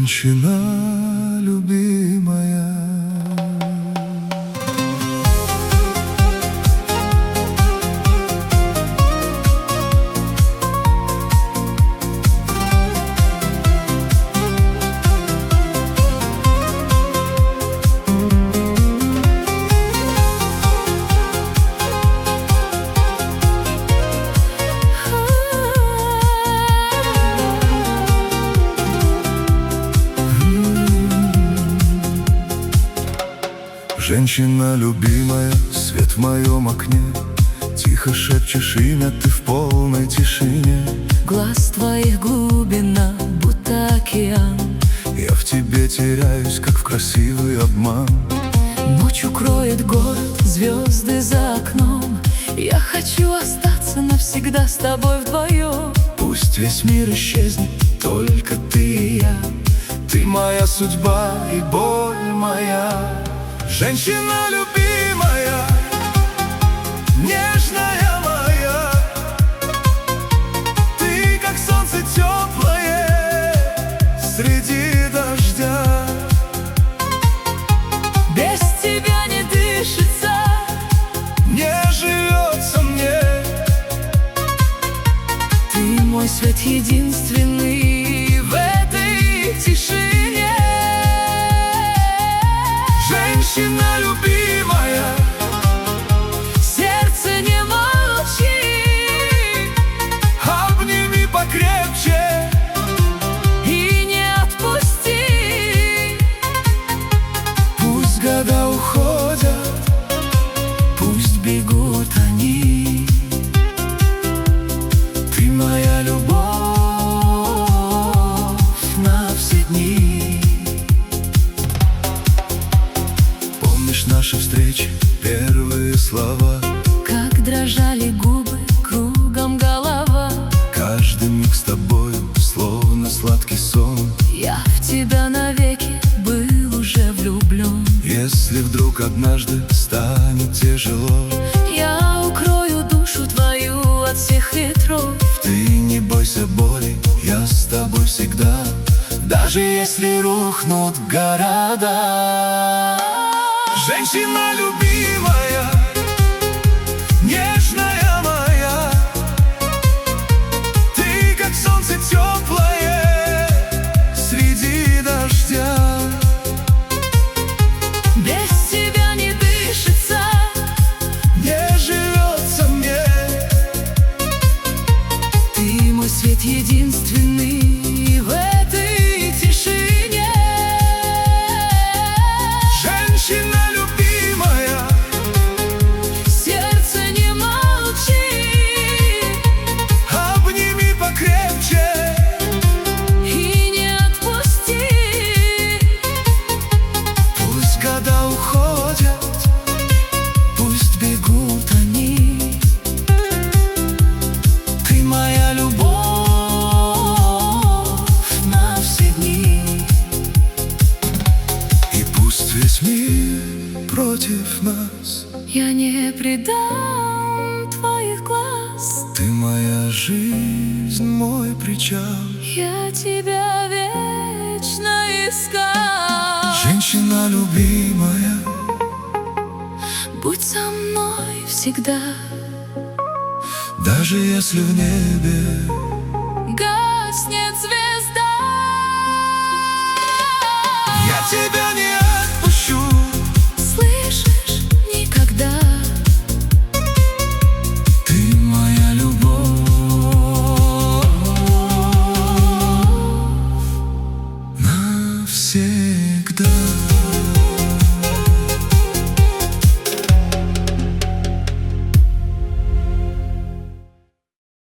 Женщина любимая. Женщина любимая, свет в моем окне, тихо шепчешь имя ты в полной тишине. Глаз твоих глубина, будто океан. Я в тебе теряюсь, как в красивый обман. Ночь укроет город, звезды за окном. Я хочу остаться навсегда с тобой вдвоем. Пусть весь мир исчезнет, только ты и я. Ты моя судьба и боль моя. Женщина любимая, нежная моя, ты как солнце теплое среди дождя. Без тебя не дышится, не живется мне. ты мой свет единственный в этой тишине. Женщина любимая, сердце не молчи, обними покрепче и не отпусти. Пусть года уходят, Пусть бегут они. ты моя любовь на все дни. Помнишь наши встречи, первые слова? Как дрожали губы, кругом голова. Каждый миг с тобою, словно сладкий сон. Я в тебя навеки был уже влюблен. Если вдруг однажды станет тяжело, Я укрою душу твою от всех ветров. ты не бойся боли, я с тобой всегда. Даже если рухнут города. Женщина любимая, нежная моя, ты как солнце теплое среди дождя. Без тебя не дышится, Не живется мне. ты мой свет единственный в этой тишине. Женщина любимая, Сердце не молчи обними покрепче и не отпусти. Пусть года уходят, пусть бегут они. Ты моя любовь на все дни. И пусть весь мир против нас, Я не предам твоих глаз. ты моя жизнь, мой причал. Я тебя вечно искал. Женщина любимая, Будь со мной всегда. даже если в небе Гаснет звезда, я тебя не отпущу. слышишь, никогда. Ты моя любовь навсегда.